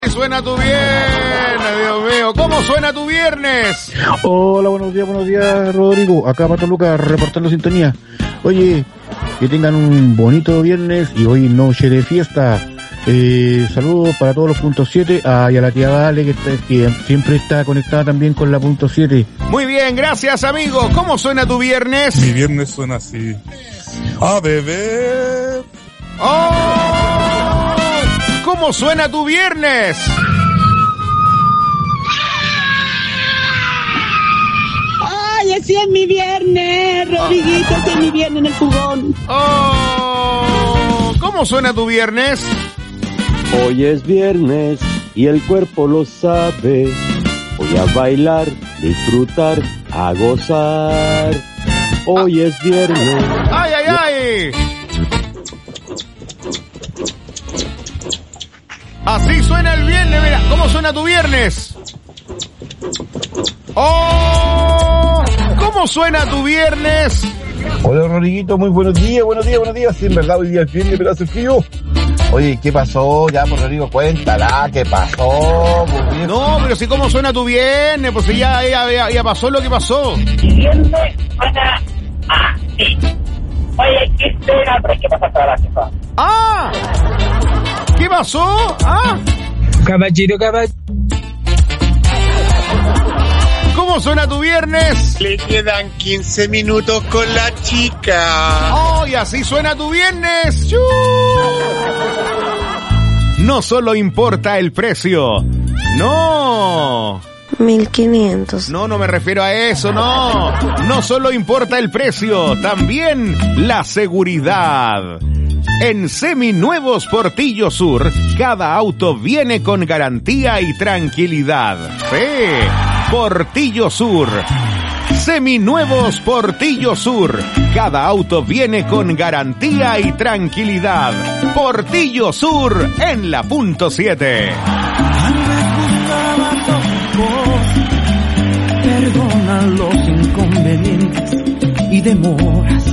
Suena tu viernes, Dios mío. ¿Cómo suena tu viernes? Hola, buenos días, Rodrigo. Acá Pato Lucas, reportando sintonía. Oye, que tengan un bonito viernes y hoy noche de fiesta. Saludos para todos los puntos 7 y a la tía Vale que siempre está conectada también con la punto 7. Muy bien, gracias, amigo. ¿Cómo suena tu viernes? Mi viernes suena así. ¡A beber! ¡Oh! ¿Cómo suena tu viernes? ¡Ay, así es mi viernes, Rodriguito! Así es mi viernes en el fugón. ¡Oh! ¿Cómo suena tu viernes? Hoy es viernes y el cuerpo lo sabe. Voy a bailar, disfrutar, a gozar. Hoy es viernes. ¡Ay, ay, ay! Así suena el viernes, mira. ¿Cómo suena tu viernes? ¡Oh! ¿Cómo suena tu viernes? Hola, Rodriguito, muy buenos días. Sí, en verdad hoy día es viernes, pero hace frío. Oye, ¿qué pasó? Ya, por Rodrigo, cuéntala, ¿qué pasó? No, pero si cómo suena tu viernes, pues si ya pasó lo que pasó. Mi viernes suena así. Oye, ¿qué será? Pero hay que pasar para la jefa. ¡Ah! ¿Qué pasó? ¿Ah? Caballero. ¿Cómo suena tu viernes? Le quedan 15 minutos con la chica. ¡Oh, y así suena tu viernes! ¡Chú! No solo importa el precio. ¡No! 1500. No me refiero a eso, no. No solo importa el precio, también la seguridad. En Seminuevos Portillo Sur, cada auto viene con garantía y tranquilidad. ¡Sí! Portillo Sur. Seminuevos Portillo Sur. Cada auto viene con garantía y tranquilidad. Portillo Sur en la punto 7. Perdona los inconvenientes y demoras.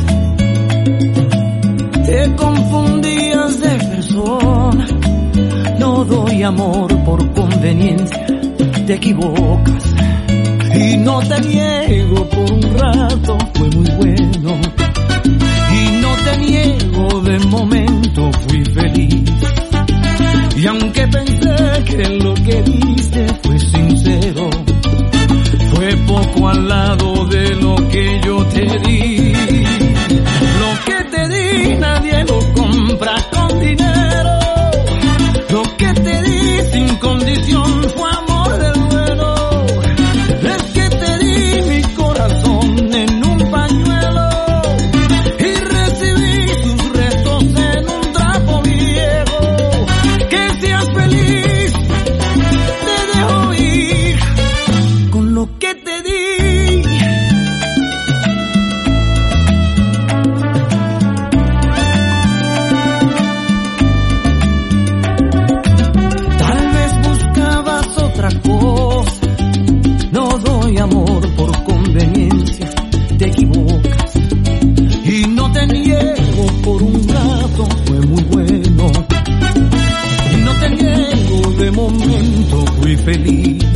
Te confundías de persona. No doy amor por conveniencia. Te equivocas. Y no te niego, por un rato fue muy bueno. Y no te niego, de momento fui feliz. Y aunque pensé que lo que diste fue sincero, fue poco al lado de lo que yo te di. Lo que te di nadie lo compra con dinero. Lo que te di sin condición fue amor del bueno. Es que te di mi corazón en un pañuelo y recibí tus restos en un trapo viejo. Que seas feliz, te dejo ir con lo que te di. Tal vez buscabas otra cosa. No doy amor por conveniencia. Te equivocas. Y no te niego, por un rato fue muy bueno. Y no te niego, de momento fui feliz.